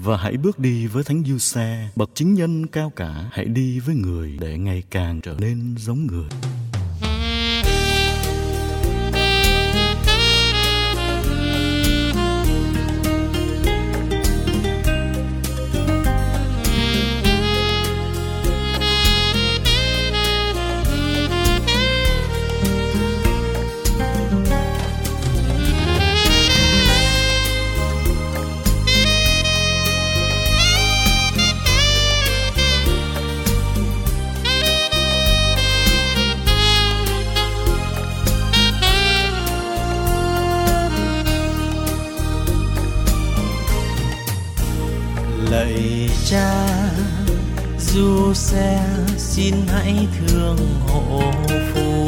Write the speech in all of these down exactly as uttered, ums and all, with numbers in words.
và hãy bước đi với Thánh Giuse, bậc chứng nhân cao cả. Hãy đi với người để ngày càng trở nên giống người. Lạy Cha Giuse, xin hãy thương hộ phù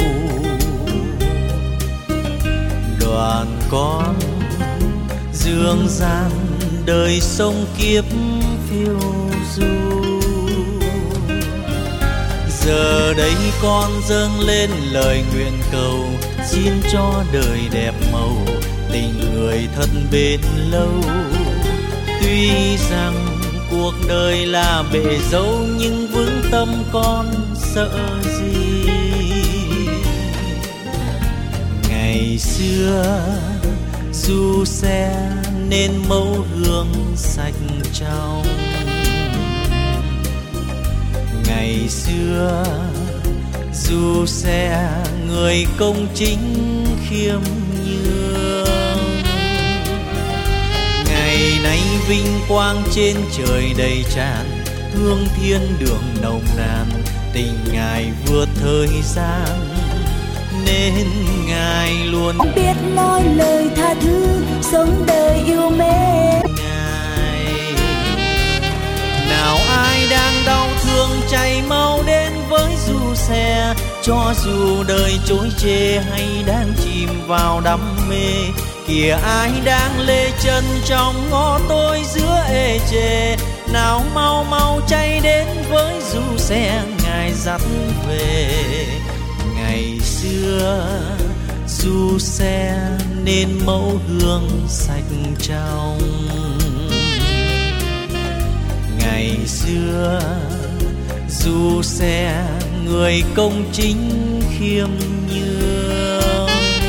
đoàn con dương gian đời sống kiếp phiêu du. Giờ đây con dâng lên lời nguyện cầu, xin cho đời đẹp màu, tình người thật bền lâu. Tuy rằng cuộc đời là bể dâu, nhưng vững tâm con sợ gì. Ngày xưa Giuse nên mẫu gương sạch trong. Ngày xưa Giuse người công chính khiêm nhường. Ngày nay vinh quang trên trời đầy tràn, hương thiên đường nồng nàn, tình Ngài vượt thời gian nên Ngài luôn biết nói lời tha thứ, sống đời yêu mến Ngài. Nào ai đang đau thương chạy mau đến với Giuse, cho dù đời chối chê hay đang chìm vào đam mê. Kìa ai đang lê chân trong ngõ tối giữa ê chề, nào mau mau chạy đến với Giuse, Ngài dắt về. Ngày xưa Giuse nên mẫu gương sạch trong. Ngày xưa Giuse người công chính khiêm nhường.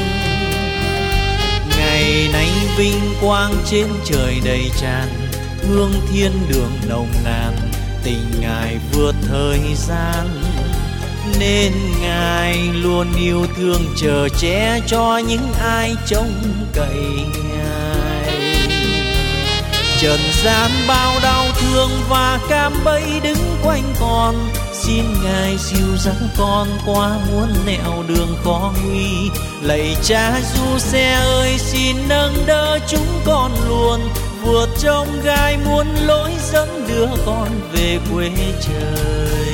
Ngày nay vinh quang trên trời đầy tràn, hương thiên đường nồng nàn, tình Ngài vượt thời gian nên Ngài luôn yêu thương chở che cho những ai trông cậy Ngài. Trần gian bao đau thương và cạm bẫy đứng quanh con, xin Ngài dìu dắt con qua muôn nẻo đường khó nguy. Lạy Cha Giuse ơi, xin nâng đỡ chúng con luôn, vượt trong gai muôn lối dẫn đưa con về quê trời.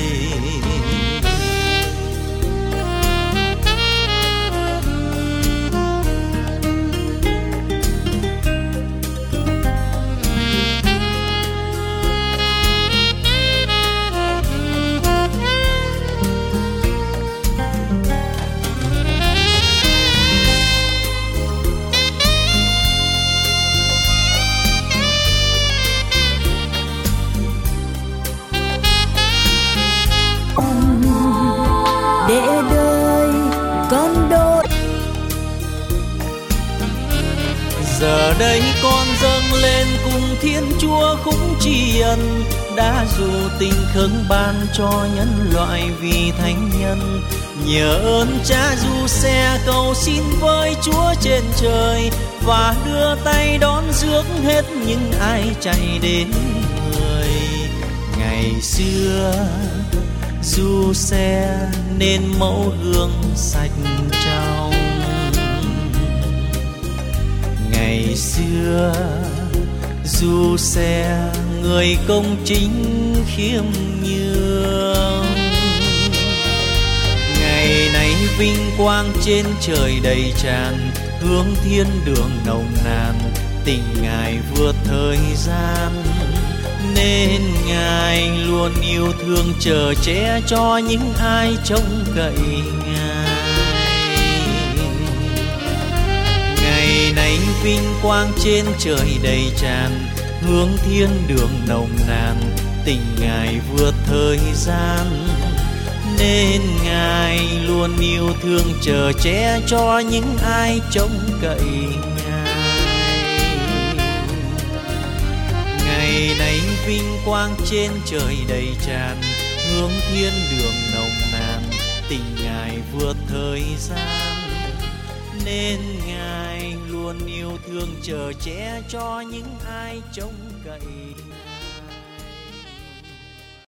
để đời con đốt. Giờ đây con dâng lên cùng Thiên Chúa khúc tri ân, đã dù tình khấn ban cho nhân loại vì thánh nhân. Nhờ ơn Cha Giuse cầu xin với Chúa trên trời, và đưa tay đón rước hết những ai chạy đến người. Ngày xưa Giuse nên mẫu gương sạch trong. Ngày xưa Giuse người công chính khiêm nhường. Ngày nay vinh quang trên trời đầy tràn, hương thiên đường nồng nàn, tình Ngài vượt thời gian nên Ngài luôn yêu thương chở che cho những ai trông cậy Ngài. Ngày nay vinh quang trên trời đầy tràn, hướng thiên đường nồng nàn, tình Ngài vượt thời gian, nên Ngài luôn yêu thương chở che cho những ai trông cậy Ngài. Ngày này vinh quang trên trời đầy tràn, hướng thiên đường nồng nàn, tình Ngài vượt thời gian, nên Ngài luôn yêu thương chở che cho những ai trông cậy Ngài.